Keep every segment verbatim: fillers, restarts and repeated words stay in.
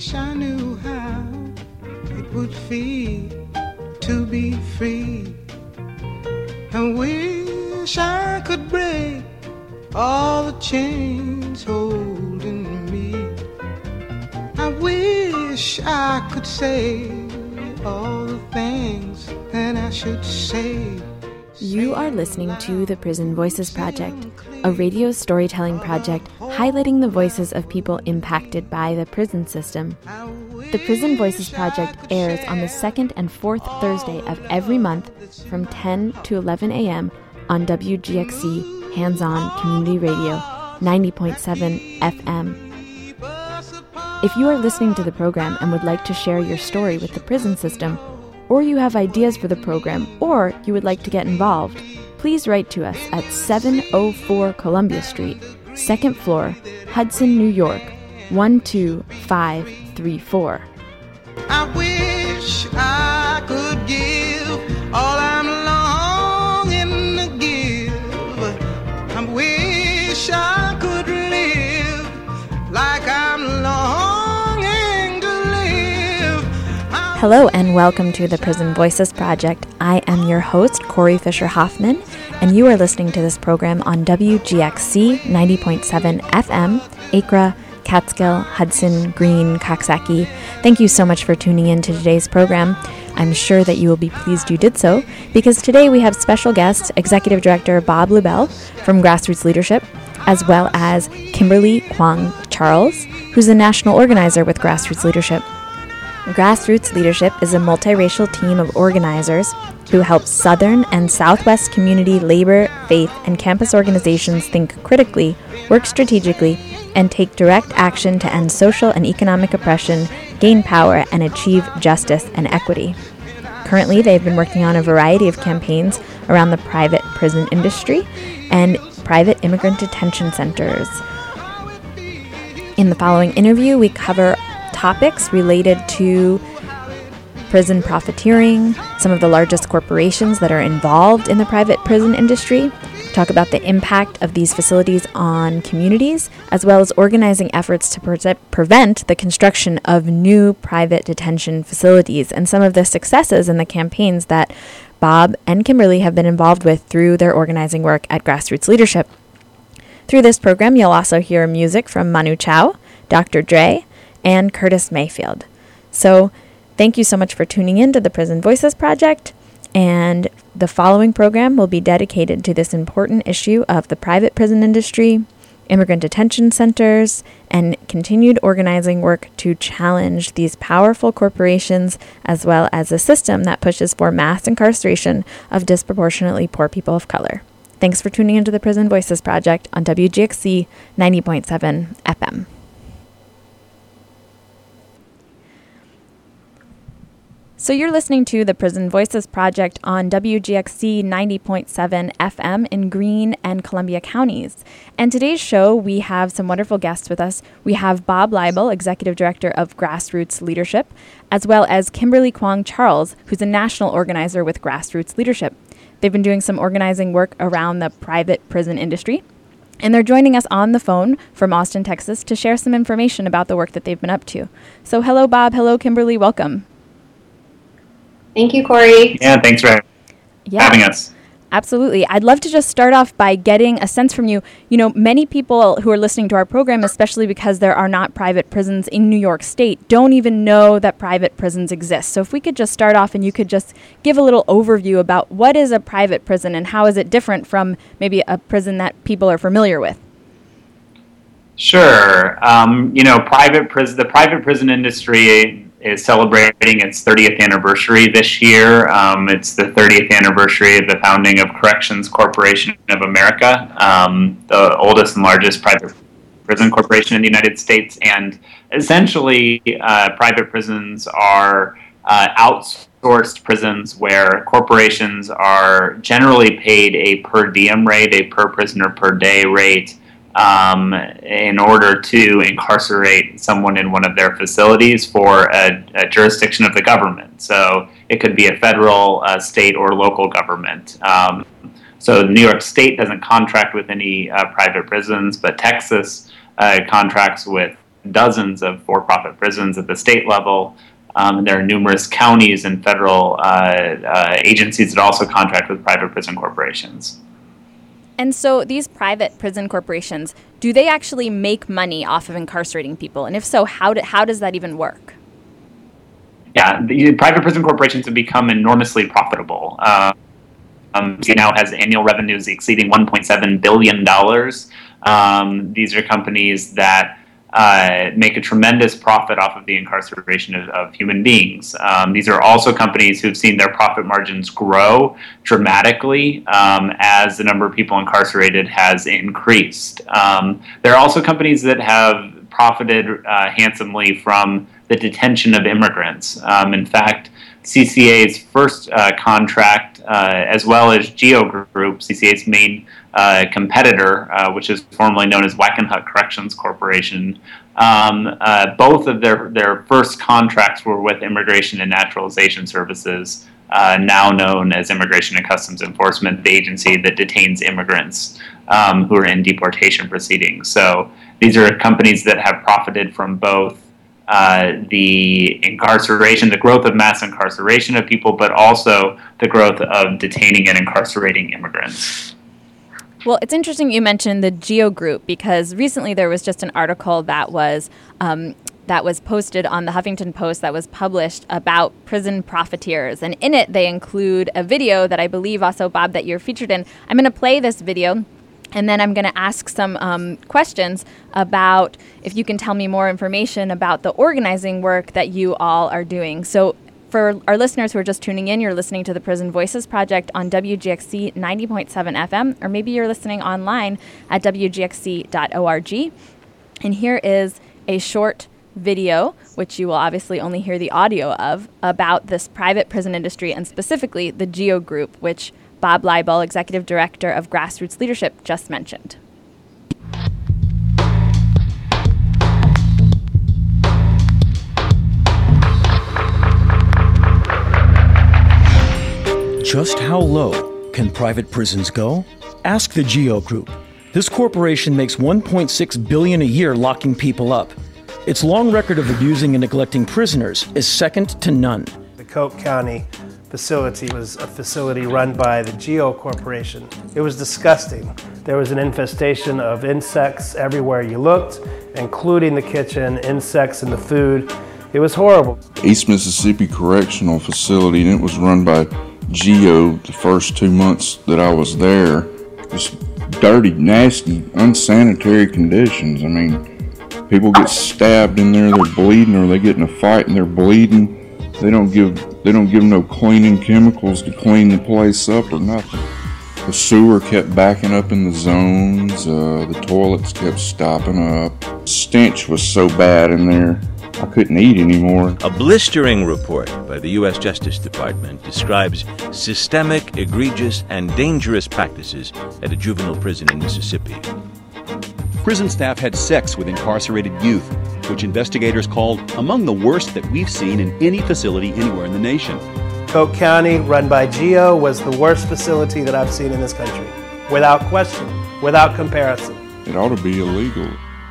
wish I knew how it would feel to be free. I wish I could break all the chains holding me. I wish I could say all the things that I should say. You are listening to the Prison Voices Project, a radio storytelling project highlighting the voices of people impacted by the prison system. The Prison Voices Project airs on the second and fourth Thursday of every month from ten to eleven a.m. on W G X C Hands-On Community Radio, ninety point seven F M. If you are listening to the program and would like to share your story with the prison system, or you have ideas for the program, or you would like to get involved, please write to us at seven oh four Columbia Street, second floor, Hudson, New York, one two five three four. I wish I could give all I'm longing to give. I wish I could live like I'm longing to live. I Hello and welcome to the Prison Voices Project. I am your host, Corey Fisher Hoffman, and you are listening to this program on W G X C ninety point seven F M, Acra, Catskill, Hudson, Green, Coxsackie. Thank you so much for tuning in to today's program. I'm sure that you will be pleased you did so, because today we have special guest, Executive Director Bob Lubell from Grassroots Leadership, as well as Kimberly Kwong Charles, who's a national organizer with Grassroots Leadership. Grassroots Leadership is a multiracial team of organizers who help Southern and Southwest community labor, faith, and campus organizations think critically, work strategically, and take direct action to end social and economic oppression, gain power, and achieve justice and equity. Currently, they've been working on a variety of campaigns around the private prison industry and private immigrant detention centers. In the following interview, we cover topics related to prison profiteering, some of the largest corporations that are involved in the private prison industry, talk about the impact of these facilities on communities, as well as organizing efforts to pre- prevent the construction of new private detention facilities, and some of the successes and the campaigns that Bob and Kimberly have been involved with through their organizing work at Grassroots Leadership. Through this program, you'll also hear music from Manu Chao, Doctor Dre, and Curtis Mayfield. So thank you so much for tuning in to the Prison Voices Project, and the following program will be dedicated to this important issue of the private prison industry, immigrant detention centers, and continued organizing work to challenge these powerful corporations, as well as a system that pushes for mass incarceration of disproportionately poor people of color. Thanks for tuning into the Prison Voices Project on W G X C ninety point seven F M. So you're listening to the Prison Voices Project on W G X C ninety point seven F M in Greene and Columbia counties. And today's show, we have some wonderful guests with us. We have Bob Lubell, Executive Director of Grassroots Leadership, as well as Kimberly Kwong Charles, who's a national organizer with Grassroots Leadership. They've been doing some organizing work around the private prison industry, and they're joining us on the phone from Austin, Texas, to share some information about the work that they've been up to. So hello, Bob. Hello, Kimberly. Welcome. Thank you, Corey. Yeah, thanks for Yeah, having us. absolutely. I'd love to just start off by getting a sense from you. You know, many people who are listening to our program, especially because there are not private prisons in New York State, don't even know that private prisons exist. So if we could just start off and you could just give a little overview about what is a private prison and how is it different from maybe a prison that people are familiar with. Sure. Um, you know, private prison, the private prison industry is celebrating its thirtieth anniversary this year. Um, it's the thirtieth anniversary of the founding of Corrections Corporation of America, um, the oldest and largest private prison corporation in the United States. And essentially, uh, private prisons are uh, outsourced prisons where corporations are generally paid a per diem rate, a per prisoner per day rate, Um, in order to incarcerate someone in one of their facilities for a, a jurisdiction of the government. So it could be a federal, uh, state, or local government. Um, so New York State doesn't contract with any uh, private prisons, but Texas uh, contracts with dozens of for-profit prisons at the state level. Um, and there are numerous counties and federal uh, uh, agencies that also contract with private prison corporations. And so these private prison corporations, do they actually make money off of incarcerating people? And if so, how do, how does that even work? Yeah, the private prison corporations have become enormously profitable. Uh, um, it now has annual revenues exceeding one point seven billion dollars. Um, these are companies that uh, make a tremendous profit off of the incarceration of, of human beings. Um, these are also companies who've seen their profit margins grow dramatically um, as the number of people incarcerated has increased. Um, there are also companies that have profited uh, handsomely from the detention of immigrants. Um, in fact, C C A's first uh, contract, uh, as well as Geo Group, C C A's main uh, competitor, uh, which is formerly known as Wackenhut Corrections Corporation, um, uh, both of their, their first contracts were with Immigration and Naturalization Services, uh, now known as Immigration and Customs Enforcement, the agency that detains immigrants um, who are in deportation proceedings. So these are companies that have profited from both Uh, the incarceration, the growth of mass incarceration of people, but also the growth of detaining and incarcerating immigrants. Well, it's interesting you mentioned the Geo Group, because recently there was just an article that was um, that was posted on the Huffington Post that was published about prison profiteers. And in it, they include a video that I believe also, Bob, that you're featured in. I'm going to play this video, and then I'm going to ask some um, questions about if you can tell me more information about the organizing work that you all are doing. So for our listeners who are just tuning in, you're listening to the Prison Voices Project on W G X C ninety point seven F M, or maybe you're listening online at W G X C dot org. And here is a short video, which you will obviously only hear the audio of, about this private prison industry, and specifically the Geo Group, which Bob Leibel, Executive Director of Grassroots Leadership, just mentioned. Just how low can private prisons go? Ask the Geo Group. This corporation makes one point six billion dollars a year locking people up. Its long record of abusing and neglecting prisoners is second to none. The Coke County facility was a facility run by the Geo Corporation. It was disgusting. There was an infestation of insects everywhere you looked, including the kitchen, insects in the food. It was horrible. East Mississippi Correctional Facility, and it was run by Geo the first two months that I was there. Just dirty, nasty, unsanitary conditions. I mean, people get stabbed in there, they're bleeding, or they get in a fight and they're bleeding. They don't give they don't give them no cleaning chemicals to clean the place up or nothing. The sewer kept backing up in the zones. Uh, the toilets kept stopping up. Stench was so bad in there, I couldn't eat anymore. A blistering report by the U S Justice Department describes systemic, egregious, and dangerous practices at a juvenile prison in Mississippi. Prison staff had sex with incarcerated youth, which investigators called among the worst that we've seen in any facility anywhere in the nation. Coke County, run by Geo, was the worst facility that I've seen in this country. Without question, without comparison. It ought to be illegal.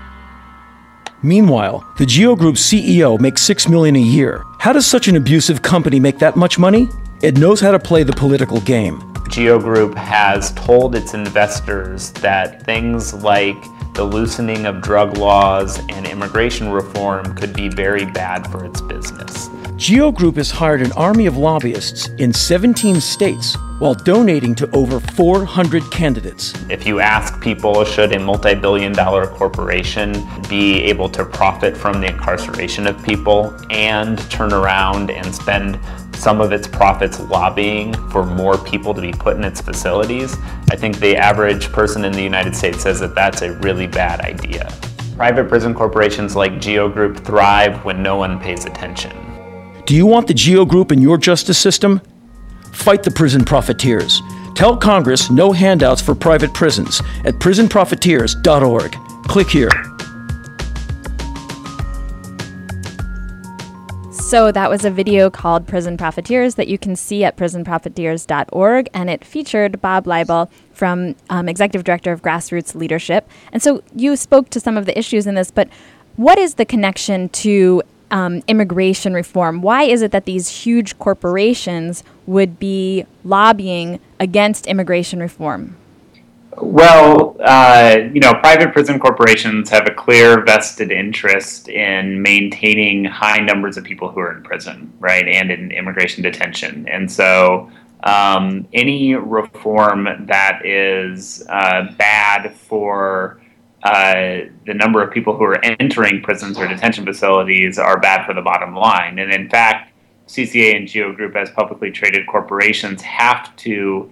Meanwhile, the Geo Group's C E O makes six million dollars a year. How does such an abusive company make that much money? It knows how to play the political game. Geo Group has told its investors that things like the loosening of drug laws and immigration reform could be very bad for its business. Geo Group has hired an army of lobbyists in seventeen states while donating to over four hundred candidates. If you ask people, should a multi-billion dollar corporation be able to profit from the incarceration of people and turn around and spend some of its profits lobbying for more people to be put in its facilities, I think the average person in the United States says that that's a really bad idea. Private prison corporations like Geo Group thrive when no one pays attention. Do you want the Geo Group in your justice system? Fight the prison profiteers. Tell Congress no handouts for private prisons at prison profiteers dot org. Click here. So that was a video called Prison Profiteers that you can see at prison profiteers dot org, and it featured Bob Leibel from um, Executive Director of Grassroots Leadership. And so you spoke to some of the issues in this, but what is the connection to um, immigration reform? Why is it that these huge corporations would be lobbying against immigration reform? Well, uh, you know, private prison corporations have a clear vested interest in maintaining high numbers of people who are in prison, right, and in immigration detention. And so um, any reform that is uh, bad for uh, the number of people who are entering prisons or detention facilities are bad for the bottom line. And in fact, C C A and GEO Group, as publicly traded corporations, have to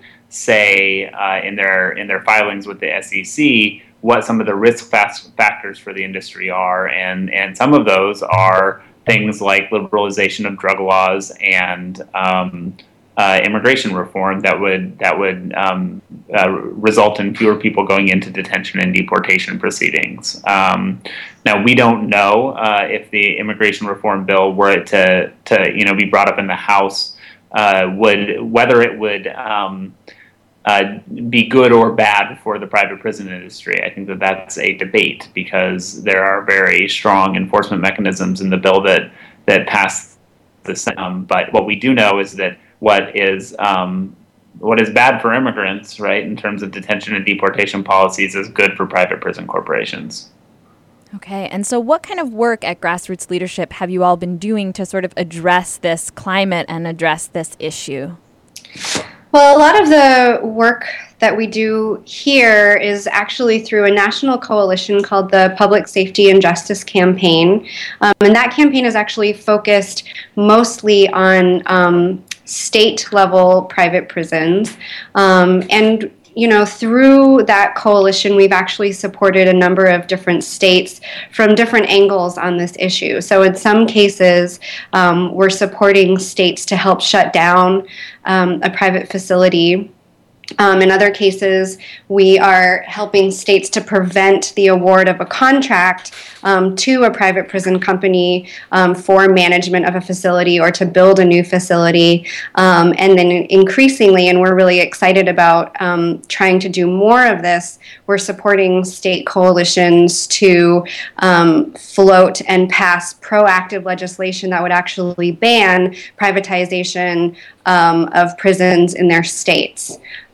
say uh, in their in their filings with the S E C what some of the risk factors for the industry are, and and some of those are things like liberalization of drug laws and um, uh, immigration reform that would that would um, uh, result in fewer people going into detention and deportation proceedings. Um, now we don't know uh, if the immigration reform bill were it to to you know be brought up in the House uh, would whether it would um, Uh, be good or bad for the private prison industry. I think that that's a debate because there are very strong enforcement mechanisms in the bill that that pass this. Um, but what we do know is that what is um, what is bad for immigrants, right, in terms of detention and deportation policies, is good for private prison corporations. Okay, and so what kind of work at Grassroots Leadership have you all been doing to sort of address this climate and address this issue? Well, a lot of the work that we do here is actually through a national coalition called the Public Safety and Justice Campaign. Um, and that campaign is actually focused mostly on um, state-level private prisons. Um, and you know, through that coalition, we've actually supported a number of different states from different angles on this issue. So in some cases, um, we're supporting states to help shut down um, a private facility. Um, in other cases, we are helping states to prevent the award of a contract um, to a private prison company um, for management of a facility or to build a new facility. Um, and then increasingly, and we're really excited about um, trying to do more of this, we're supporting state coalitions to um, float and pass proactive legislation that would actually ban privatization um, of prisons in their states.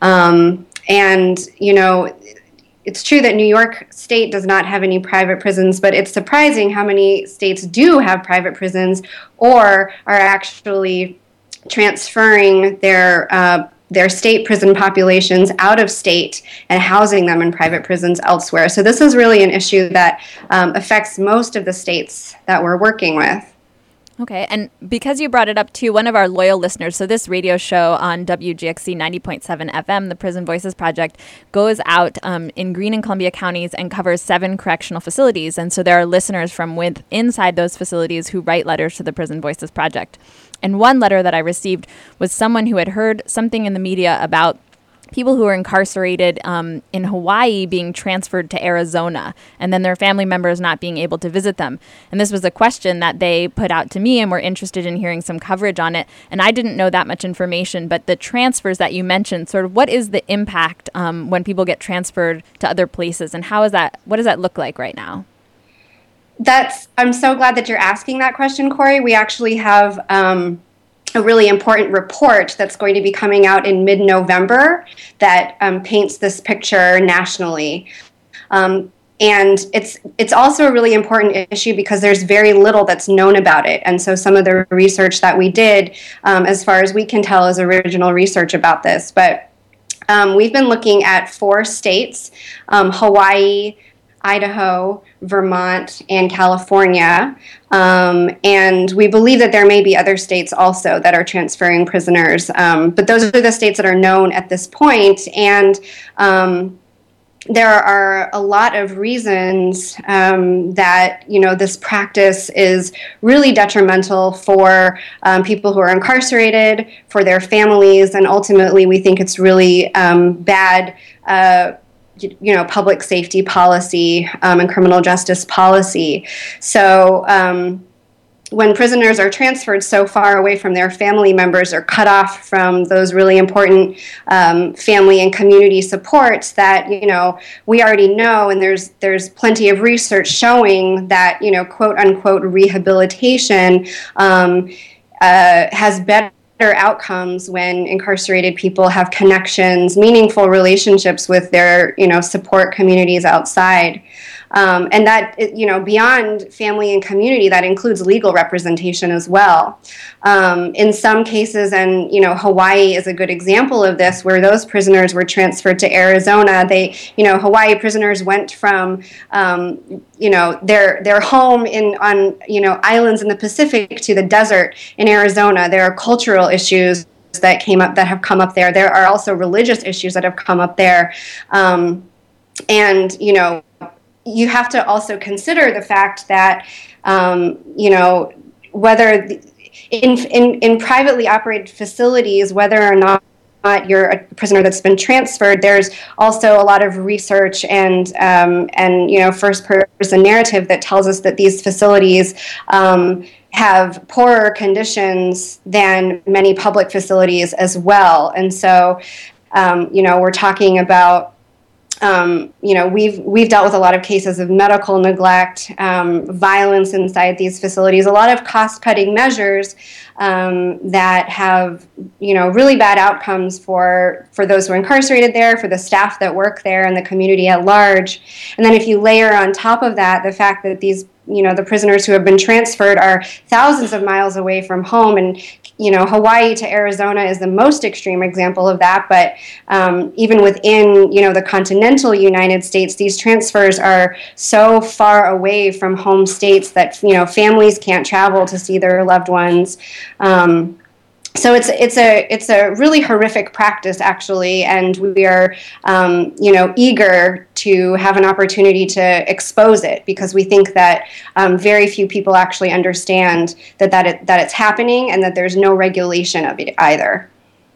Um, and, you know, it's true that New York State does not have any private prisons, but it's surprising how many states do have private prisons or are actually transferring their uh, their state prison populations out of state and housing them in private prisons elsewhere. So this is really an issue that um, affects most of the states that we're working with. Okay, and because you brought it up too, one of our loyal listeners, so this radio show on W G X C ninety point seven F M, the Prison Voices Project, goes out um, in Greene and Columbia counties and covers seven correctional facilities. And so there are listeners from with inside those facilities who write letters to the Prison Voices Project. And one letter that I received was someone who had heard something in the media about people who are incarcerated um, in Hawaii being transferred to Arizona and then their family members not being able to visit them. And this was a question that they put out to me and were interested in hearing some coverage on it. And I didn't know that much information, but the transfers that you mentioned, sort of what is the impact um, when people get transferred to other places, and how is that, what does that look like right now? That's, I'm so glad that you're asking that question, Corey. We actually have um, a really important report that's going to be coming out in mid-November that um, paints this picture nationally. Um, and it's it's also a really important issue because there's very little that's known about it. And so some of the research that we did, um, as far as we can tell, is original research about this. But um, we've been looking at four states, um, Hawaii, Idaho, Vermont, and California. Um, and we believe that there may be other states also that are transferring prisoners. Um, but those are the states that are known at this point. And um, there are a lot of reasons um, that, you know, this practice is really detrimental for um, people who are incarcerated, for their families, and ultimately we think it's really um, bad uh, you know, public safety policy um, and criminal justice policy. So, um, when prisoners are transferred so far away from their family members or cut off from those really important um, family and community supports that, you know, we already know, and there's there's plenty of research showing that, you know, quote unquote rehabilitation um, uh, has better outcomes when incarcerated people have connections, meaningful relationships with their, you know, support communities outside. Um, and that, you know, beyond family and community, that includes legal representation as well. Um, in some cases, and, you know, Hawaii is a good example of this, where those prisoners were transferred to Arizona. They, you know, Hawaii prisoners went from, um, you know, their their home in on, you know, islands in the Pacific to the desert in Arizona. There are cultural issues that came up, that have come up there. There are also religious issues that have come up there. Um, and, you know, you have to also consider the fact that, um, you know, whether the, in, in in privately operated facilities, whether or not you're a prisoner that's been transferred, there's also a lot of research and um, and you know first-person narrative that tells us that these facilities um, have poorer conditions than many public facilities as well. And so, um, you know, we're talking about. Um, you know, we've we've dealt with a lot of cases of medical neglect, um, violence inside these facilities, a lot of cost-cutting measures um, that have, you know, really bad outcomes for for those who are incarcerated there, for the staff that work there, and the community at large. And then if you layer on top of that the fact that these, you know, the prisoners who have been transferred are thousands of miles away from home, and you know, Hawaii to Arizona is the most extreme example of that, but um, even within, you know, the continental United States, these transfers are so far away from home states that, you know, families can't travel to see their loved ones. Um, So it's it's a it's a really horrific practice, actually, and we are um, you know eager to have an opportunity to expose it, because we think that um, very few people actually understand that that it, that it's happening, and that there's no regulation of it either.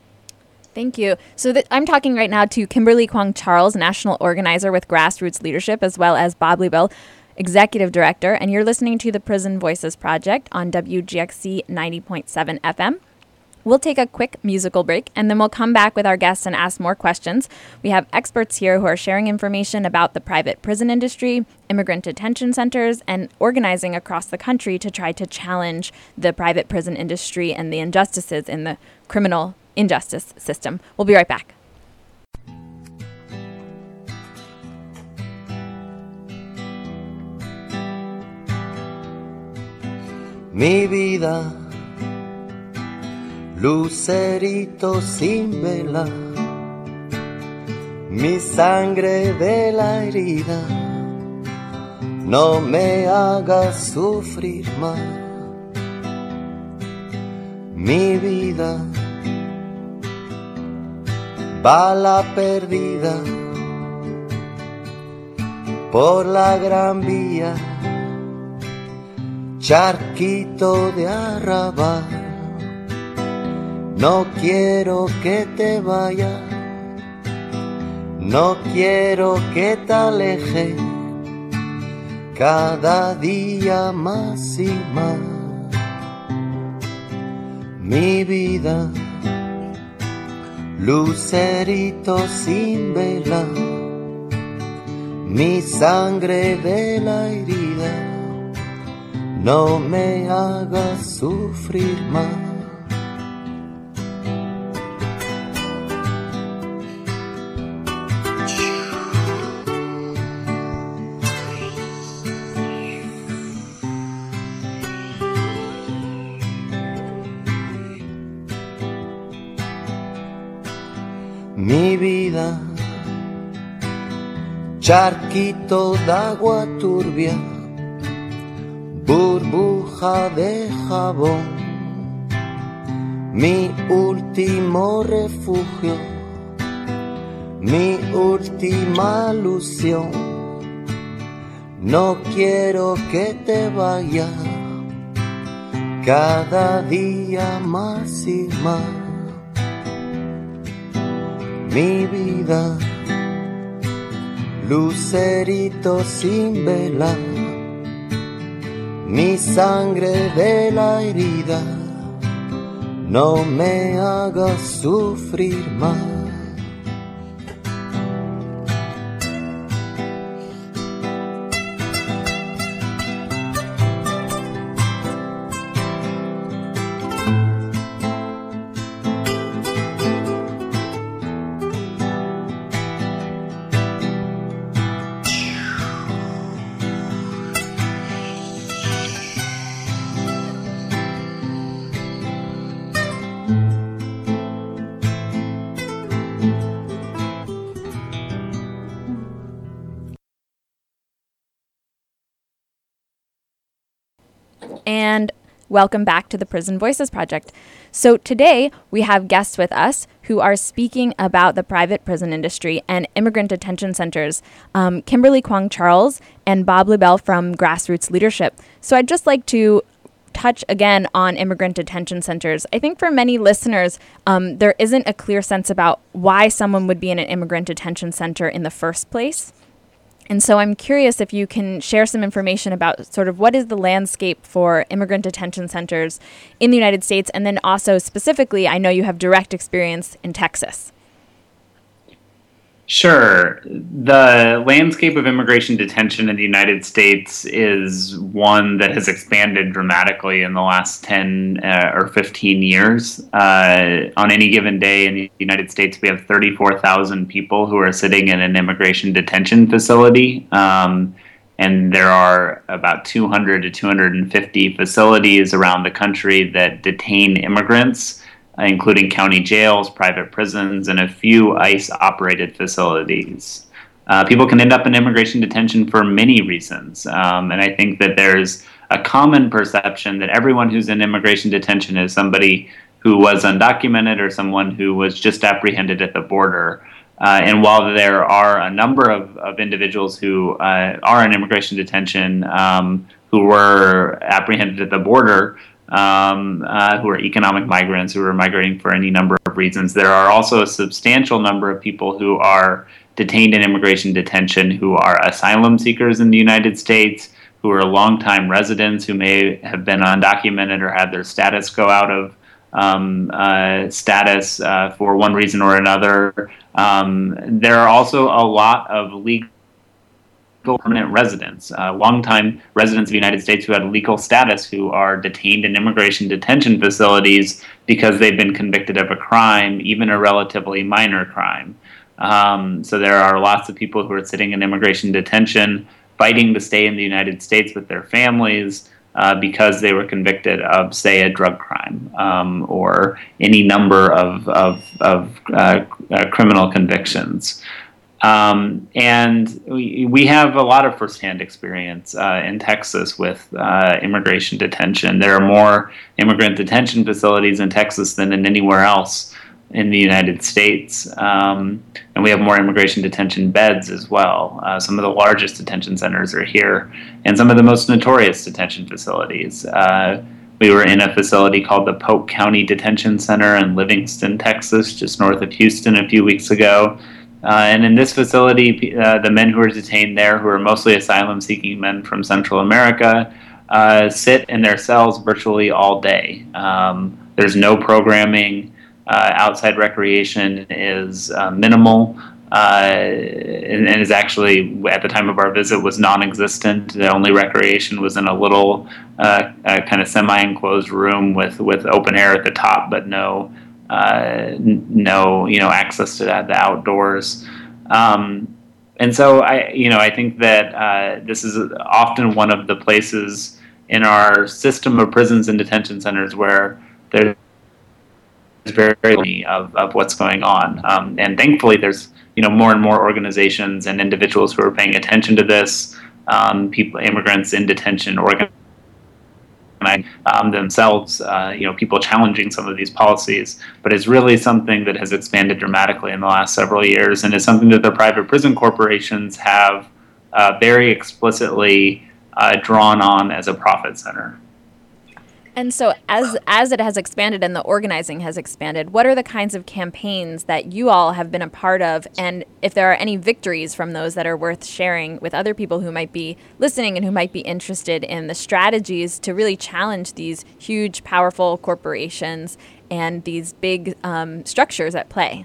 Thank you. So th- I'm talking right now to Kimberly Kwong Charles, national organizer with Grassroots Leadership, as well as Bob Liebel, executive director, and you're listening to the Prison Voices Project on W G X C ninety point seven F M. We'll take a quick musical break, and then we'll come back with our guests and ask more questions. We have experts here who are sharing information about the private prison industry, immigrant detention centers, and organizing across the country to try to challenge the private prison industry and the injustices in the criminal injustice system. We'll be right back. Mi vida, lucerito sin vela, mi sangre de la herida, no me hagas sufrir más. Mi vida, bala perdida por la gran vía, charquito de arrabal. No quiero que te vayas, no quiero que te alejes, cada día más y más. Mi vida, lucerito sin vela, mi sangre de la herida, no me hagas sufrir más. Mi vida, charquito de agua turbia, burbuja de jabón, mi último refugio, mi última ilusión. No quiero que te vayas, cada día más y más. Mi vida, lucerito sin vela, mi sangre de la herida, no me hagas sufrir más. And welcome back to the Prison Voices Project. So today we have guests with us who are speaking about the private prison industry and immigrant detention centers, um, Kimberly Kwong Charles and Bob Lubell from Grassroots Leadership. So I'd just like to touch again on immigrant detention centers. I think for many listeners, um, there isn't a clear sense about why someone would be in an immigrant detention center in the first place. And so I'm curious if you can share some information about sort of what is the landscape for immigrant detention centers in the United States, and then also specifically, I know you have direct experience in Texas. Sure. The landscape of immigration detention in the United States is one that has expanded dramatically in the last ten uh, or fifteen years. Uh, on any given day in the United States, we have thirty-four thousand people who are sitting in an immigration detention facility. Um, and there are about two hundred to two hundred fifty facilities around the country that detain immigrants, including county jails, private prisons, and a few ICE-operated facilities. Uh, people can end up in immigration detention for many reasons, um, and I think that there's a common perception that everyone who's in immigration detention is somebody who was undocumented or someone who was just apprehended at the border. Uh, and while there are a number of, of individuals who uh, are in immigration detention um, who were apprehended at the border, Um, uh, who are economic migrants, who are migrating for any number of reasons. There are also a substantial number of people who are detained in immigration detention who are asylum seekers in the United States, who are longtime residents who may have been undocumented or had their status go out of um, uh, status uh, for one reason or another. Um, there are also a lot of legal permanent residents, uh, longtime residents of the United States who had legal status who are detained in immigration detention facilities because they've been convicted of a crime, even a relatively minor crime. Um, so there are lots of people who are sitting in immigration detention fighting to stay in the United States with their families uh, because they were convicted of, say, a drug crime um, or any number of, of, of uh, uh, criminal convictions. Um, and we, we have a lot of firsthand experience uh, in Texas with uh, immigration detention. There are more immigrant detention facilities in Texas than in anywhere else in the United States. Um, and we have more immigration detention beds as well. Uh, some of the largest detention centers are here, and some of the most notorious detention facilities. Uh, we were in a facility called the Polk County Detention Center in Livingston, Texas, just north of Houston a few weeks ago. Uh, and in this facility, uh, the men who are detained there, who are mostly asylum-seeking men from Central America, uh, sit in their cells virtually all day. Um, there's no programming. Uh, outside recreation is uh, minimal, uh, and, and is actually, at the time of our visit, was non-existent. The only recreation was in a little uh, uh, kind of semi-enclosed room with, with open air at the top, but no Uh, n- no, you know, access to that, the outdoors. Um, and so I, you know, I think that uh, this is often one of the places in our system of prisons and detention centers where there's very, very of, of what's going on. Um, and thankfully there's, you know, more and more organizations and individuals who are paying attention to this, um, people, immigrants in detention, organizations, Um, themselves, uh, you know, people challenging some of these policies, but it's really something that has expanded dramatically in the last several years, and is something that the private prison corporations have uh, very explicitly uh, drawn on as a profit center. And so as as it has expanded and the organizing has expanded, what are the kinds of campaigns that you all have been a part of? And if there are any victories from those that are worth sharing with other people who might be listening and who might be interested in the strategies to really challenge these huge, powerful corporations and these big um, structures at play?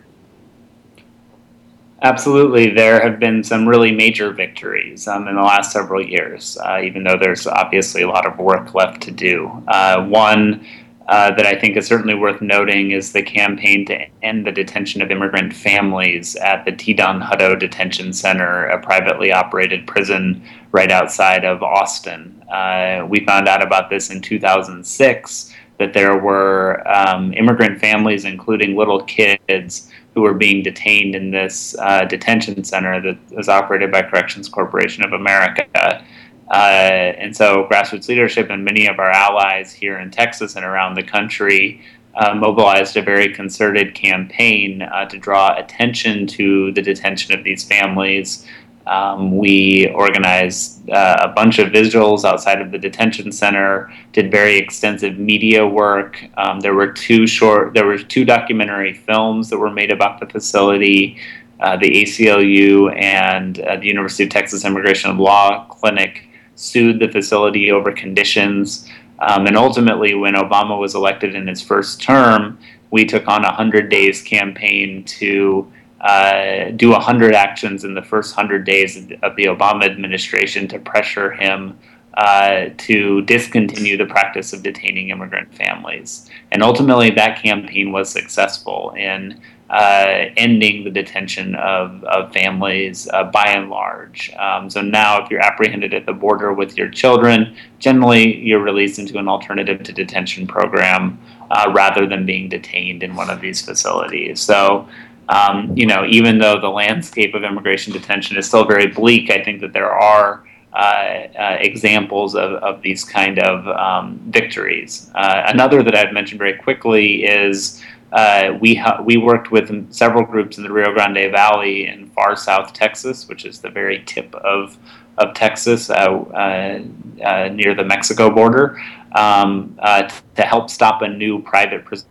Absolutely. There have been some really major victories um, in the last several years, uh, even though there's obviously a lot of work left to do. Uh, one uh, that I think is certainly worth noting is the campaign to end the detention of immigrant families at the Tedan Hutto Detention Center, a privately operated prison right outside of Austin. Uh, we found out about this in two thousand six, that there were um, immigrant families, including little kids, who were being detained in this uh, detention center that was operated by Corrections Corporation of America. Uh, and so grassroots leadership and many of our allies here in Texas and around the country uh, mobilized a very concerted campaign uh, to draw attention to the detention of these families. Um, we organized uh, a bunch of visuals outside of the detention center, did very extensive media work. Um, there were two short, there were two documentary films that were made about the facility. Uh, the A C L U and uh, the University of Texas Immigration and Law Clinic sued the facility over conditions. Um, and ultimately, when Obama was elected in his first term, we took on a hundred days campaign to Uh, do one hundred actions in the first one hundred days of the Obama administration to pressure him uh, to discontinue the practice of detaining immigrant families. And ultimately, that campaign was successful in uh, ending the detention of, of families uh, by and large. Um, so now, if you're apprehended at the border with your children, generally you're released into an alternative to detention program uh, rather than being detained in one of these facilities. So Um, you know, even though the landscape of immigration detention is still very bleak, I think that there are uh, uh, examples of, of these kind of um, victories. Uh, another that I've mentioned very quickly is uh, we ha- we worked with several groups in the Rio Grande Valley in far south Texas, which is the very tip of of Texas, uh, uh, uh, near the Mexico border, um, uh, t- to help stop a new private prison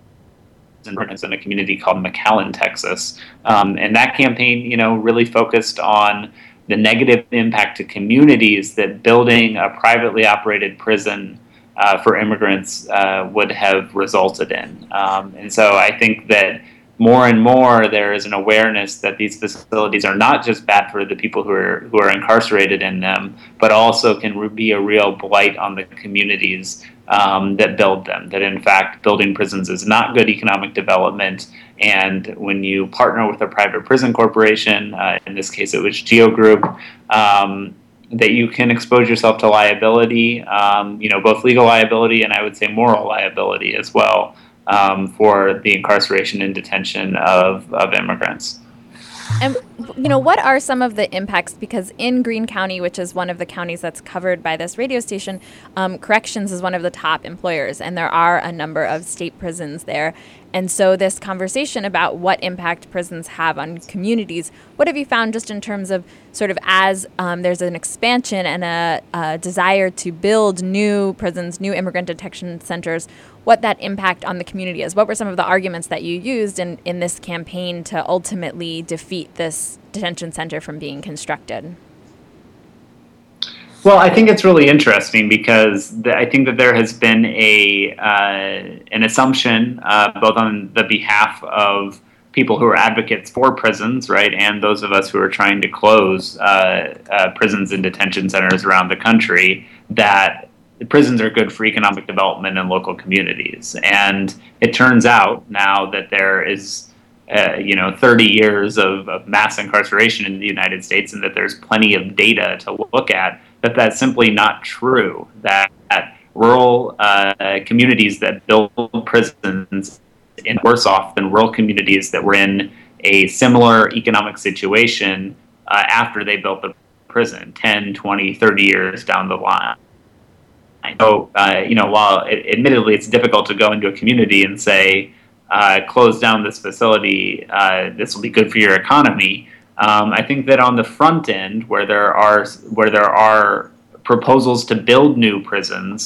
in a community called McAllen, Texas. Um, and that campaign, you know, really focused on the negative impact to communities that building a privately operated prison uh, for immigrants uh, would have resulted in. Um, and so I think that more and more there is an awareness that these facilities are not just bad for the people who are who are incarcerated in them, but also can be a real blight on the communities Um, that build them, that in fact building prisons is not good economic development, and when you partner with a private prison corporation, uh, in this case it was Geo Group, um, that you can expose yourself to liability, um, you know, both legal liability and I would say moral liability as well, um, for the incarceration and detention of, of immigrants. And, you know, what are some of the impacts? Because in Greene County, which is one of the counties that's covered by this radio station, um, corrections is one of the top employers, and there are a number of state prisons there. And so this conversation about what impact prisons have on communities, what have you found just in terms of sort of as um, there's an expansion and a, a desire to build new prisons, new immigrant detention centers, what that impact on the community is? What were some of the arguments that you used in, in this campaign to ultimately defeat this detention center from being constructed? Well, I think it's really interesting because the, I think that there has been a uh, an assumption, uh, both on the behalf of people who are advocates for prisons, right, and those of us who are trying to close uh, uh, prisons and detention centers around the country, that the prisons are good for economic development in local communities. And it turns out now that there is, uh, you know, thirty years of, of mass incarceration in the United States, and that there's plenty of data to look at, that that's simply not true, that, that rural uh, communities that build prisons are worse off than rural communities that were in a similar economic situation uh, after they built the prison, ten, twenty, thirty years down the line. So, uh, you know, while it, admittedly it's difficult to go into a community and say, uh, close down this facility, uh, this will be good for your economy, Um, I think that on the front end, where there are where there are proposals to build new prisons,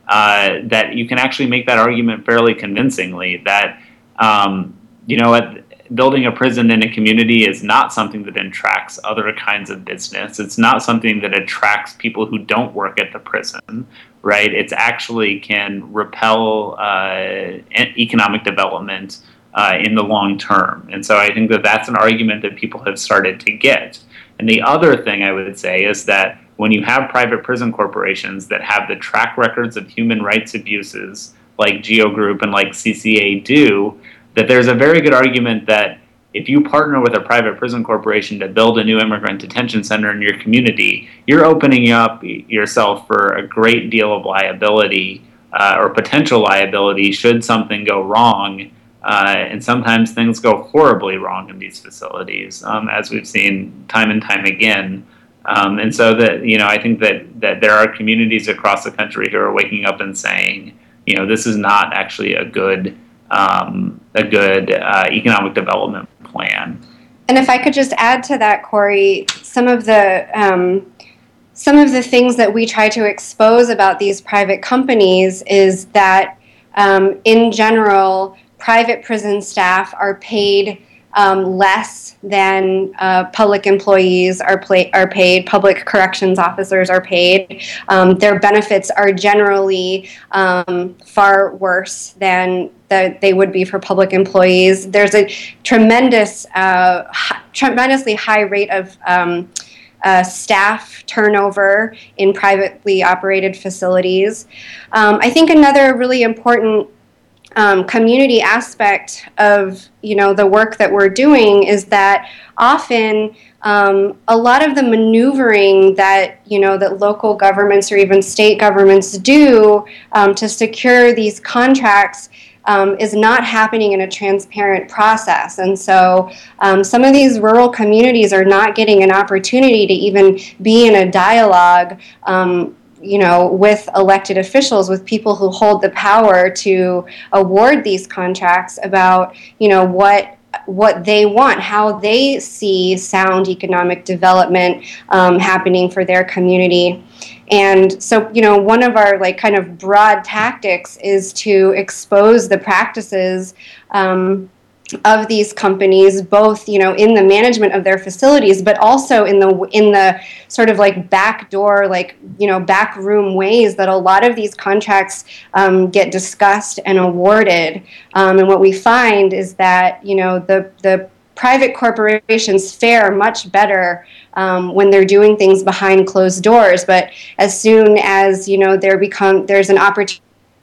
uh, that you can actually make that argument fairly convincingly that, um, you know, at, building a prison in a community is not something that attracts other kinds of business. It's not something that attracts people who don't work at the prison, right? It's actually can repel uh, economic development uh, in the long term. And so I think that that's an argument that people have started to get. And the other thing I would say is that when you have private prison corporations that have the track records of human rights abuses like GEO Group and like C C A do, that there's a very good argument that if you partner with a private prison corporation to build a new immigrant detention center in your community, you're opening up yourself for a great deal of liability uh, or potential liability should something go wrong. Uh, and sometimes things go horribly wrong in these facilities, um, as we've seen time and time again. Um, and so that, you know, I think that, that there are communities across the country who are waking up and saying, you know, this is not actually a good Um, a good uh, economic development plan. And if I could just add to that, Corey, some of the um, some of the things that we try to expose about these private companies is that, um, in general, private prison staff are paid um, less than uh, public employees are, pla- are paid, public corrections officers are paid. Um, their benefits are generally um, far worse than that they would be for public employees. There's a tremendous, uh, h- tremendously high rate of um, uh, staff turnover in privately operated facilities. Um, I think another really important um, community aspect of, you know, the work that we're doing is that often um, a lot of the maneuvering that, you know, that local governments or even state governments do um, to secure these contracts Um, is not happening in a transparent process. And so um, some of these rural communities are not getting an opportunity to even be in a dialogue, um, you know, with elected officials, with people who hold the power to award these contracts about, you know, what what they want, how they see sound economic development um, happening for their community. And so, you know, one of our like kind of broad tactics is to expose the practices um, of these companies, both, you know, in the management of their facilities, but also in the in the sort of like backdoor, like, you know, backroom ways that a lot of these contracts um, get discussed and awarded. Um, and what we find is that, you know, the the private corporations fare much better um, when they're doing things behind closed doors. But as soon as, you know, there become there's an opportunity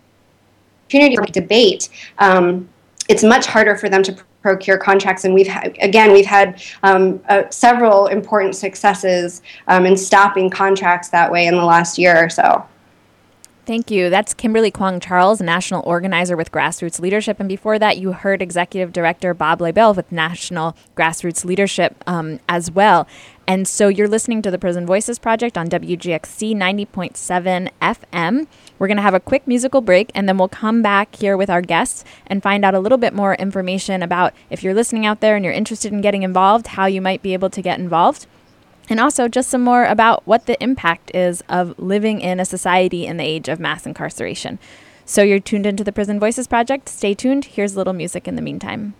for debate, um, it's much harder for them to procure contracts. And we've had, again, we've had um, uh, several important successes um, in stopping contracts that way in the last year or so. Thank you. That's Kimberly Kwong Charles, national organizer with Grassroots Leadership. And before that, you heard Executive Director Bob Leibel with National Grassroots Leadership um, as well. And so you're listening to the Prison Voices Project on W G X C ninety point seven F M. We're going to have a quick musical break, and then we'll come back here with our guests and find out a little bit more information about, if you're listening out there and you're interested in getting involved, how you might be able to get involved. And also just some more about what the impact is of living in a society in the age of mass incarceration. So you're tuned into the Prison Voices Project. Stay tuned. Here's a little music in the meantime.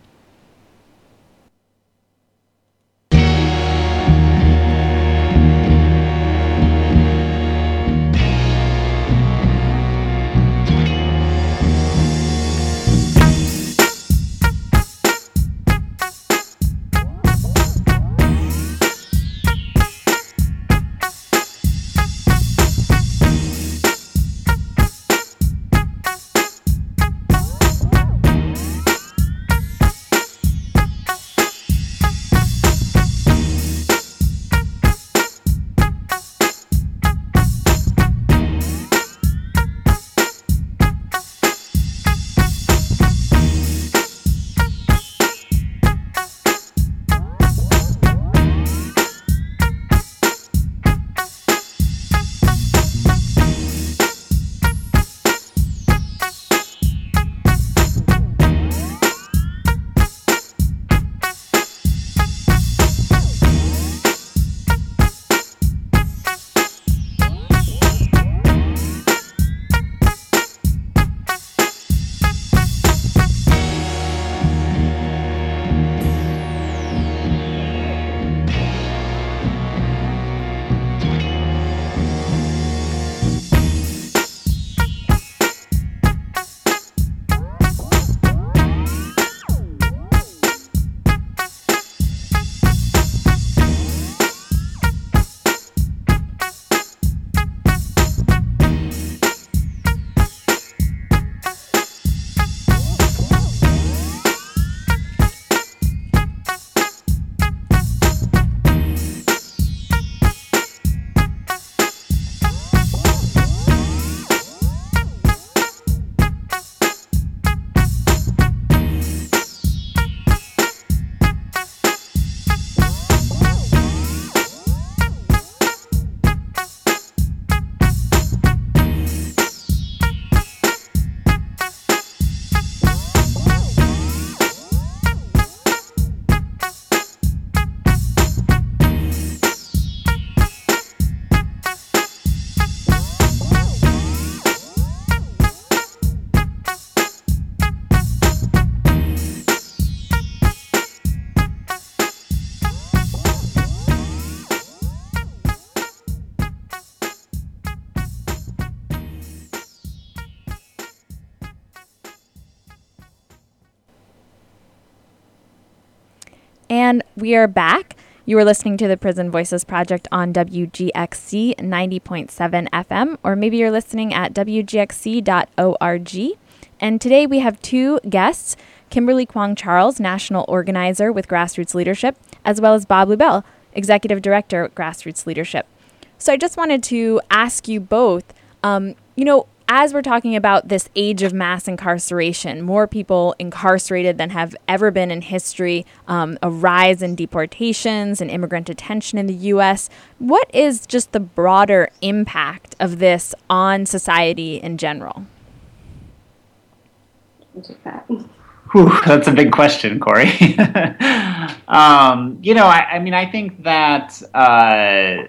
And we are back. You are listening to the Prison Voices Project on W G X C ninety point seven F M, or maybe you're listening at W G X C dot org. And today we have two guests, Kimberly Kwong Charles, National Organizer with Grassroots Leadership, as well as Bob Lubell, Executive Director at Grassroots Leadership. So I just wanted to ask you both, um, you know, as we're talking about this age of mass incarceration, more people incarcerated than have ever been in history, um, a rise in deportations and immigrant detention in the U S, what is just the broader impact of this on society in general? Whew, that's a big question, Corey. um, you know, I, I mean, I think that uh,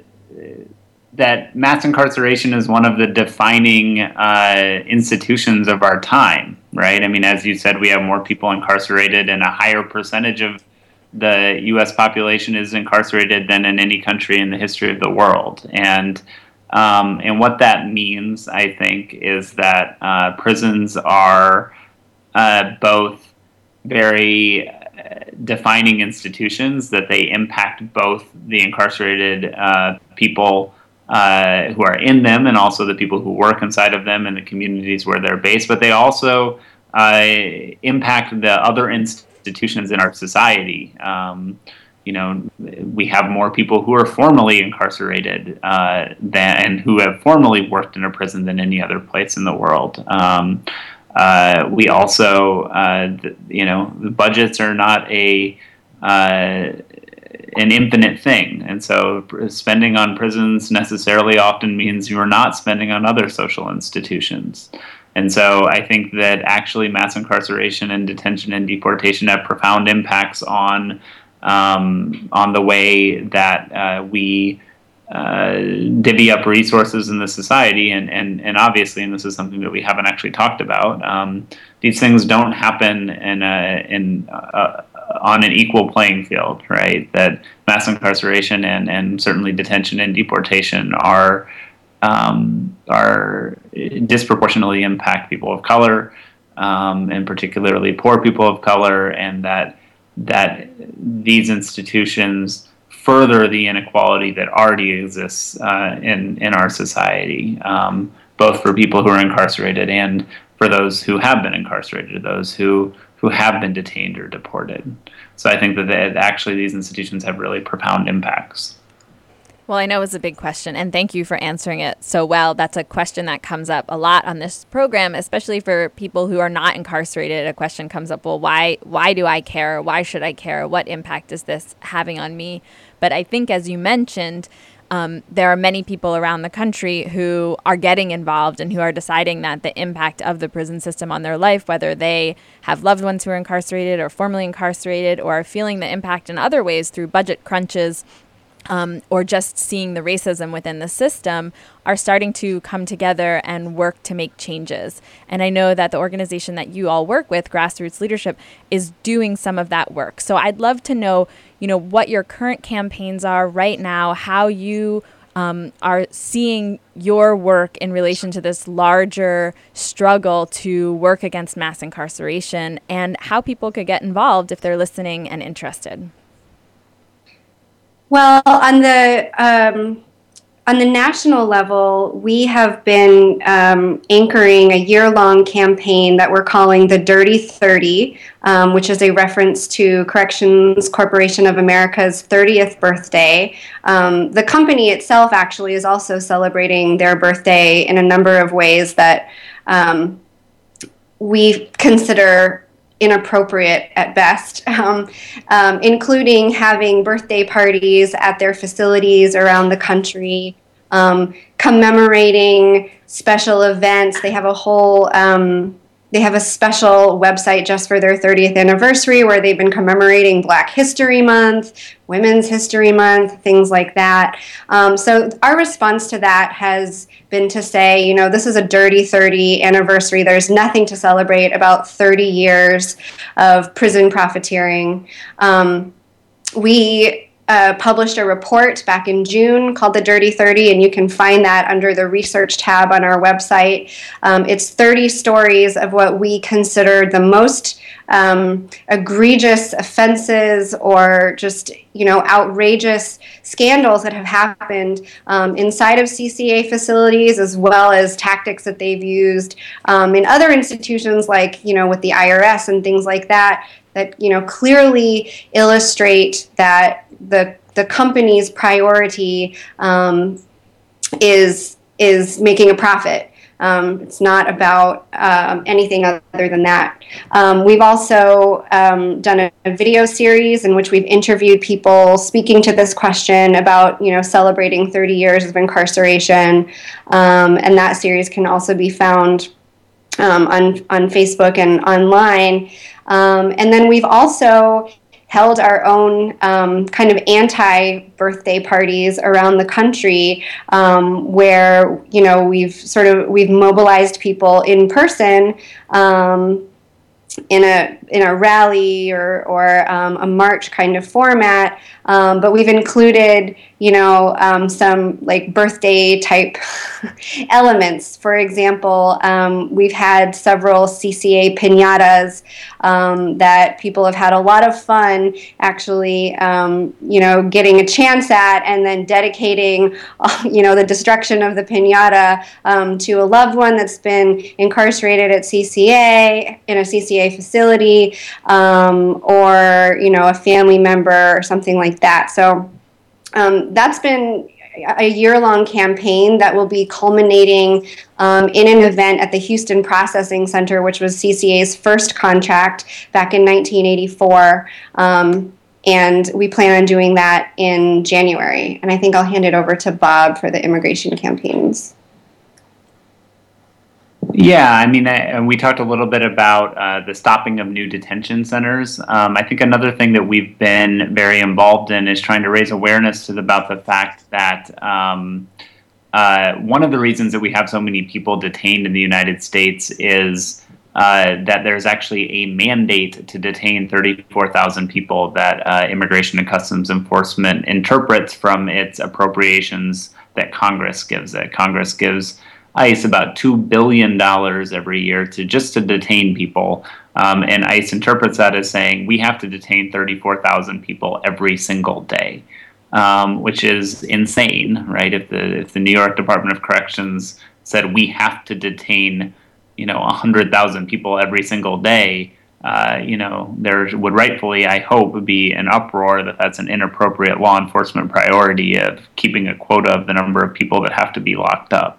that mass incarceration is one of the defining uh, institutions of our time, right? I mean, as you said, we have more people incarcerated, and a higher percentage of the U S population is incarcerated than in any country in the history of the world. And um, and what that means, I think, is that uh, prisons are uh, both very defining institutions, that they impact both the incarcerated uh, people uh, who are in them and also the people who work inside of them and the communities where they're based, but they also uh, impact the other institutions in our society. Um, you know, we have more people who are formally incarcerated uh, than, and who have formally worked in a prison than any other place in the world. Um, Uh, we also, uh, th- you know, the budgets are not a uh, an infinite thing, and so pr- spending on prisons necessarily often means you are not spending on other social institutions. And so I think that actually mass incarceration and detention and deportation have profound impacts on um, on the way that uh, we Uh, divvy up resources in the society, and, and, and obviously, and this is something that we haven't actually talked about, um, these things don't happen in a, in a, on an equal playing field, right? That mass incarceration and, and certainly detention and deportation are um, are disproportionately impact people of color, um, and particularly poor people of color, and that that these institutions further the inequality that already exists uh, in in our society, um, both for people who are incarcerated and for those who have been incarcerated, those who who have been detained or deported. So I think that they, actually these institutions have really profound impacts. Well, I know it's a big question, and thank you for answering it so well. That's a question that comes up a lot on this program, especially for people who are not incarcerated. A question comes up, well, why why do I care? Why should I care? What impact is this having on me? But I think, as you mentioned, um, there are many people around the country who are getting involved and who are deciding that the impact of the prison system on their life, whether they have loved ones who are incarcerated or formerly incarcerated, or are feeling the impact in other ways through budget crunches, Um, or just seeing the racism within the system, are starting to come together and work to make changes. And I know that the organization that you all work with, Grassroots Leadership, is doing some of that work. So I'd love to know, you know, what your current campaigns are right now, how you um, are seeing your work in relation to this larger struggle to work against mass incarceration, and how people could get involved if they're listening and interested. Well, on the um, on the national level, we have been um, anchoring a year-long campaign that we're calling the Dirty thirty, um, which is a reference to Corrections Corporation of America's thirtieth birthday. Um, the company itself actually is also celebrating their birthday in a number of ways that um, we consider inappropriate at best, um, um, including having birthday parties at their facilities around the country, um, commemorating special events. They have a whole, um, they have a special website just for their thirtieth anniversary where they've been commemorating Black History Month, Women's History Month, things like that. Um, so our response to that has been to say, you know, this is a Dirty thirty anniversary. There's nothing to celebrate about thirty years of prison profiteering. Um, we uh, published a report back in June called the Dirty thirty, and you can find that under the research tab on our website. Um, it's thirty stories of what we consider the most um, egregious offenses or just, you know, outrageous scandals that have happened um, inside of C C A facilities, as well as tactics that they've used um, in other institutions, like, you know, with the I R S and things like that, that, you know, clearly illustrate that the the company's priority um, is is making a profit. Um, it's not about um, anything other than that. Um, we've also um, done a, a video series in which we've interviewed people speaking to this question about, you know, celebrating thirty years of incarceration, um, and that series can also be found um, on on Facebook and online. Um, and then we've also held our own um, kind of anti-birthday parties around the country, um, where, you know, we've sort of we've mobilized people in person um, in a in a rally or or um, a march kind of format, um, but we've included, you know, um, some like birthday type elements. For example, um, we've had several C C A piñatas um, that people have had a lot of fun actually, um, you know, getting a chance at, and then dedicating, you know, the destruction of the piñata um, to a loved one that's been incarcerated at C C A, in a C C A facility, um, or, you know, a family member or something like that. So um, that's been a year-long campaign that will be culminating um, in an event at the Houston Processing Center, which was C C A's first contract back in nineteen eighty-four. Um, and we plan on doing that in January. And I think I'll hand it over to Bob for the immigration campaigns. Yeah, I mean, I, we talked a little bit about uh, the stopping of new detention centers. Um, I think another thing that we've been very involved in is trying to raise awareness to, about the fact that um, uh, one of the reasons that we have so many people detained in the United States is uh, that there's actually a mandate to detain thirty-four thousand people that uh, Immigration and Customs Enforcement interprets from its appropriations that Congress gives it. Congress gives ICE about two billion dollars every year to just to detain people. Um, and ICE interprets that as saying we have to detain thirty-four thousand people every single day, um, which is insane, right? If the if the New York Department of Corrections said we have to detain, you know, one hundred thousand people every single day, uh, you know, there would rightfully, I hope, be an uproar that that's an inappropriate law enforcement priority of keeping a quota of the number of people that have to be locked up.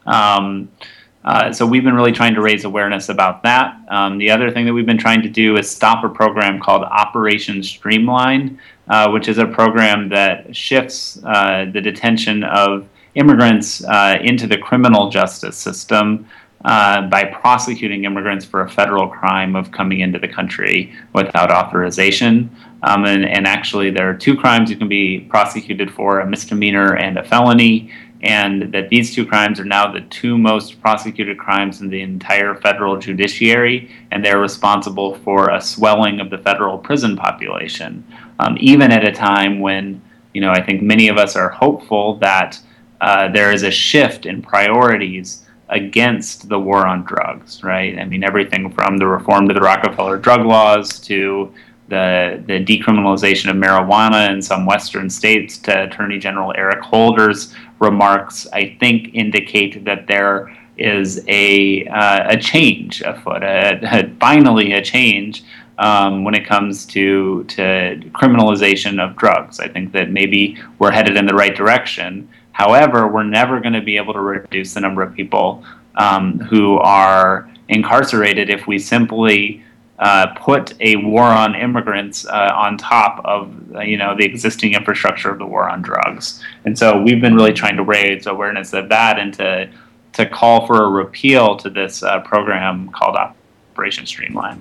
Um, uh, so we've been really trying to raise awareness about that. Um, the other thing that we've been trying to do is stop a program called Operation Streamline, uh, which is a program that shifts uh, the detention of immigrants uh, into the criminal justice system uh, by prosecuting immigrants for a federal crime of coming into the country without authorization. Um, and, and actually, there are two crimes you can be prosecuted for, a misdemeanor and a felony. And that these two crimes are now the two most prosecuted crimes in the entire federal judiciary, and they're responsible for a swelling of the federal prison population, um, even at a time when, you know, I think many of us are hopeful that uh, there is a shift in priorities against the war on drugs, right? I mean, everything from the reform to the Rockefeller drug laws to the the decriminalization of marijuana in some Western states to Attorney General Eric Holder's remarks, I think, indicate that there is a uh, a change afoot, a, a, finally a change um, when it comes to to criminalization of drugs. I think that maybe we're headed in the right direction. However, we're never going to be able to reduce the number of people um, who are incarcerated if we simply Uh, put a war on immigrants uh, on top of, uh, you know, the existing infrastructure of the war on drugs. And so we've been really trying to raise awareness of that and to to call for a repeal to this uh, program called Operation Streamline.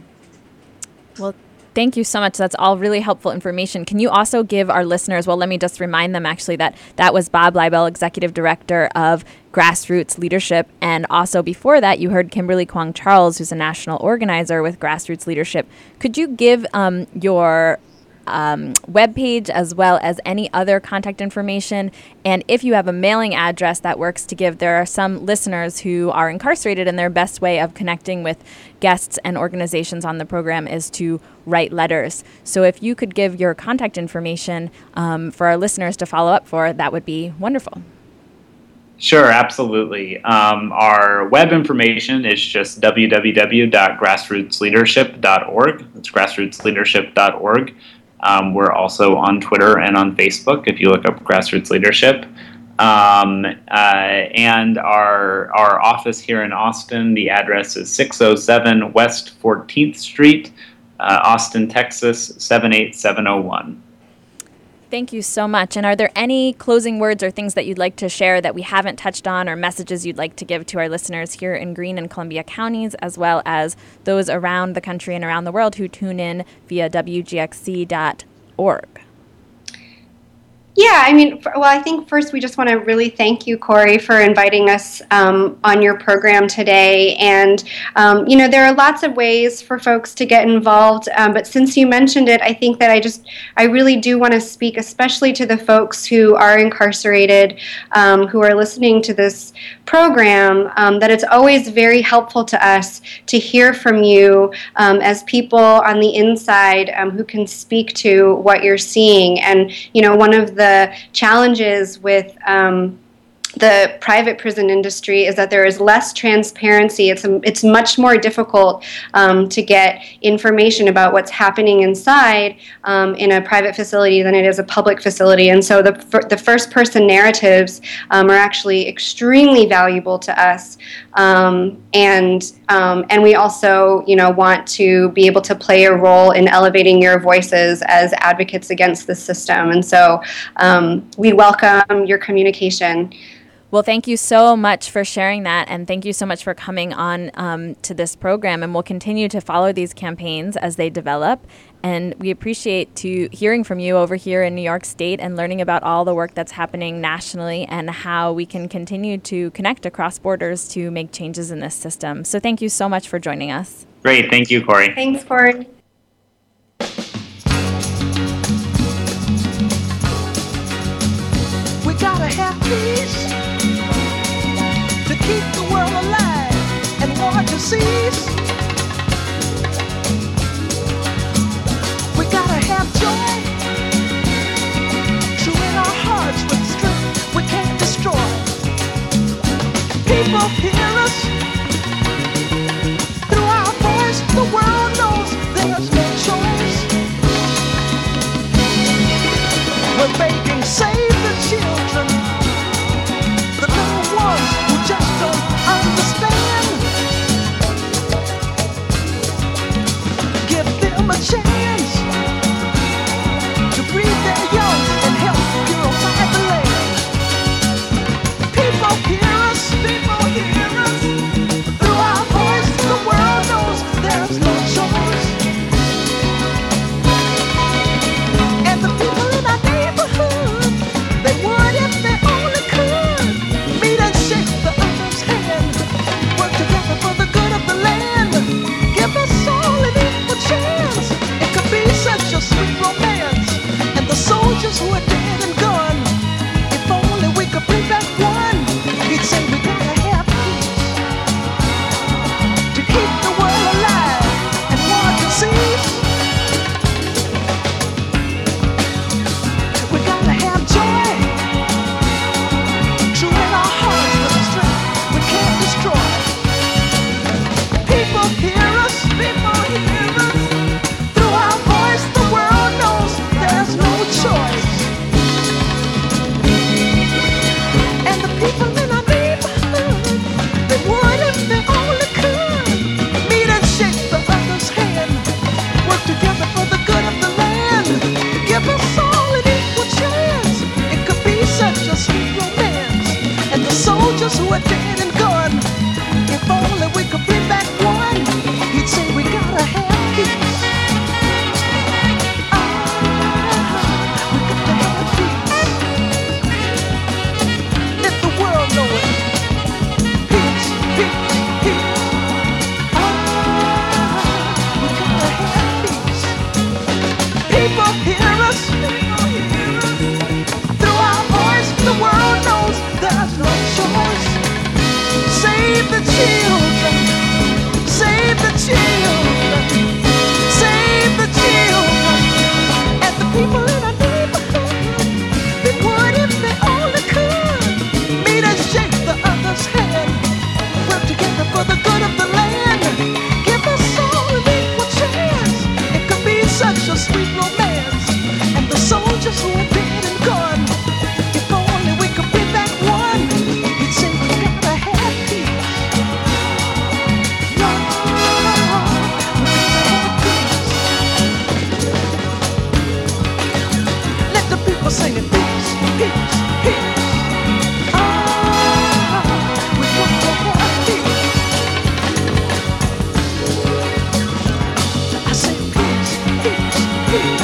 Well, thank you so much. That's all really helpful information. Can you also give our listeners, well, let me just remind them actually that that was Bob Leibel, Executive Director of Grassroots Leadership. And also before that, you heard Kimberly Kwong Charles, who's a national organizer with Grassroots Leadership. Could you give um, your um, webpage as well as any other contact information. And if you have a mailing address that works to give, there are some listeners who are incarcerated, and their best way of connecting with guests and organizations on the program is to write letters. So if you could give your contact information um, for our listeners to follow up for, that would be wonderful. Sure, absolutely. Um, our web information is just w w w dot grassroots leadership dot org. That's grassroots leadership dot org. Um, we're also on Twitter and on Facebook if you look up Grassroots Leadership. Um, uh, and our our office here in Austin, the address is six oh seven West fourteenth Street, uh, Austin, Texas, seven eight seven oh one. Thank you so much. And are there any closing words or things that you'd like to share that we haven't touched on, or messages you'd like to give to our listeners here in Greene and Columbia counties, as well as those around the country and around the world who tune in via w g x c dot org? Yeah, I mean, well, I think first we just want to really thank you, Corey, for inviting us um, on your program today. And, um, you know, there are lots of ways for folks to get involved. Um, but since you mentioned it, I think that I just, I really do want to speak especially to the folks who are incarcerated, um, who are listening to this program, um, that it's always very helpful to us to hear from you um, as people on the inside um, who can speak to what you're seeing. And, you know, one of the The challenges with um, the private prison industry is that there is less transparency. It's a, it's much more difficult um, to get information about what's happening inside um, in a private facility than it is a public facility. And so the f- the first person narratives um, are actually extremely valuable to us. Um, and um, and we also, you know, want to be able to play a role in elevating your voices as advocates against the system. And so um, we welcome your communication. Well, thank you so much for sharing that, and thank you so much for coming on um, to this program. And we'll continue to follow these campaigns as they develop. And we appreciate to hearing from you over here in New York State and learning about all the work that's happening nationally and how we can continue to connect across borders to make changes in this system. So thank you so much for joining us. Great. Thank you, Corey. Thanks, Corey. We gotta have peace to keep the world alive and war to cease. We gotta have joy, true in our hearts with strength we can't destroy. People hear us through our voice. The world knows there's no choice. We're begging, save the children, the little ones who just don't understand. Give them a chance to breathe their young and help purify the land. People hear us, people hear us. Through our voice, the world knows there's no choice. And the people in our neighborhood Save the children, save the children, save the children, and the people in our neighborhood. They would if they only could. Meet and shake the other's hand, work together for the good of the land. Give us all an equal chance. It could be such a sweet romance. And the soldiers who are dead and gone, if only we could be that one. We'd say we gotta have peace. No, we gotta have peace. Let the people sing it. Peace, peace, peace. Ah, we gotta have peace. I say peace, peace, peace.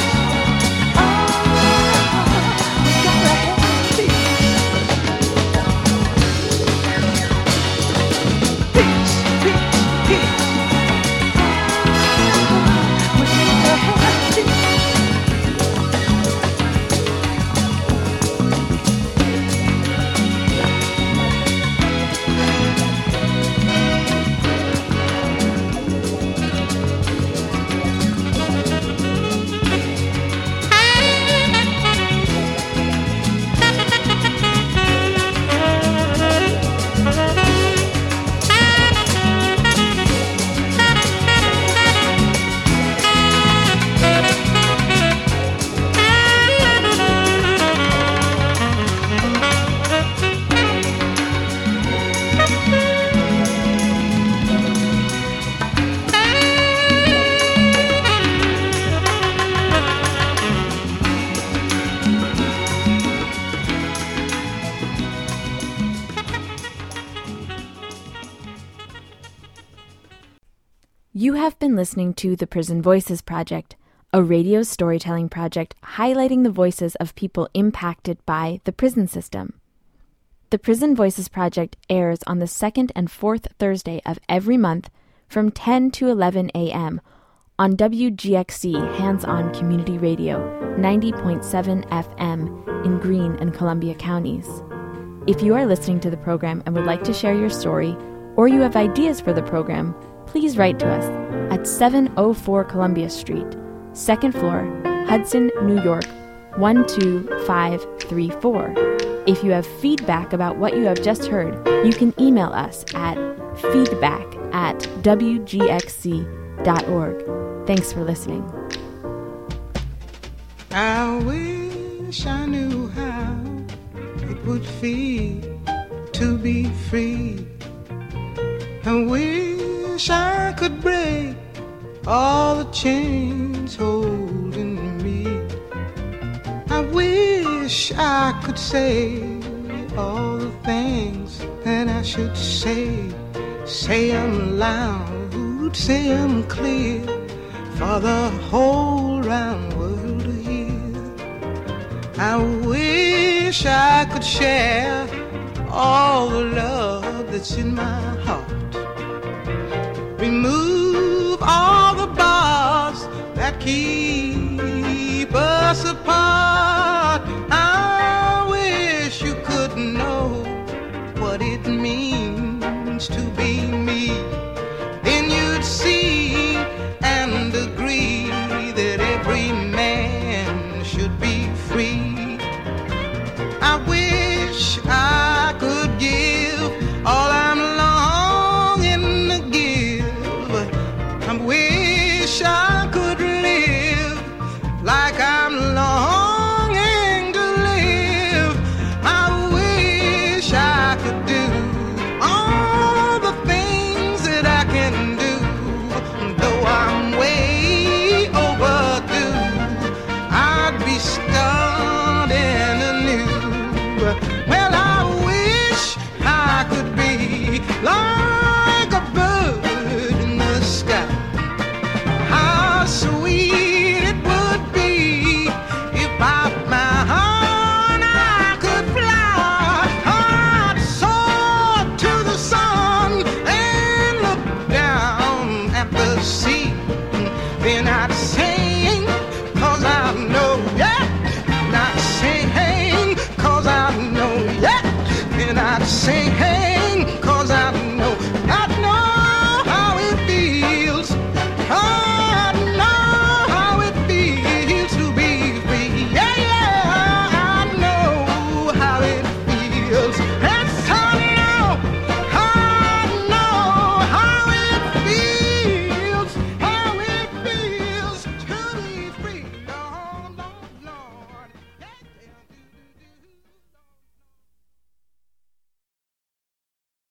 You have been listening to the Prison Voices Project, a radio storytelling project highlighting the voices of people impacted by the prison system. The Prison Voices Project airs on the second and fourth Thursday of every month from ten to eleven a.m. on W G X C Hands-On Community Radio, ninety point seven F M in Greene and Columbia counties. If you are listening to the program and would like to share your story, or you have ideas for the program, please write to us at seven oh four Columbia Street, second floor, Hudson, New York, one two five three four. If you have feedback about what you have just heard, you can email us at feedback at w g x c dot org. Thanks for listening. I wish I knew how it would feel to be free. I wish I could break all the chains holding me. I wish I could say all the things that I should say. Say them loud, say them clear, for the whole round world to hear. I wish I could share all the love that's in my heart. Remove all the bars that keep us apart.